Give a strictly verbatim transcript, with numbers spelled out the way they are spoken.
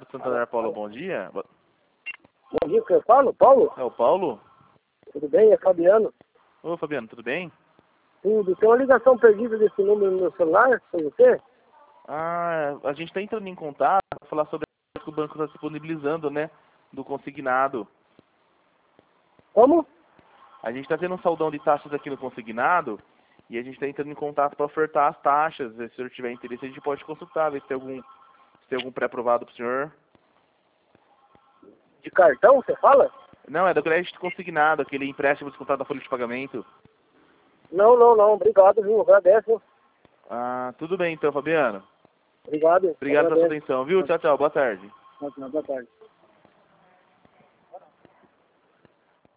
do Santander, Paulo, bom dia. Bom dia, que eu falo, Paulo? É o Paulo? Tudo bem? É Fabiano. Ô, Fabiano, tudo bem? Tudo. Tem uma ligação perdida desse número no meu celular, foi você? Ah, a gente está entrando em contato para falar sobre o que o banco está disponibilizando, né? Do consignado. Como? A gente está tendo um saldão de taxas aqui no consignado e a gente está entrando em contato para ofertar as taxas. Se o senhor tiver interesse, a gente pode consultar, ver se tem algum, se tem algum pré-aprovado para o senhor. De cartão, você fala? Não, é do crédito consignado, aquele empréstimo descontado da folha de pagamento. Não, não, não. Obrigado, viu? Agradeço. Ah, tudo bem então, Fabiano. Obrigado. Obrigado pela sua Agradeço. atenção, viu? Tchau, tchau. Boa tarde. Boa tarde.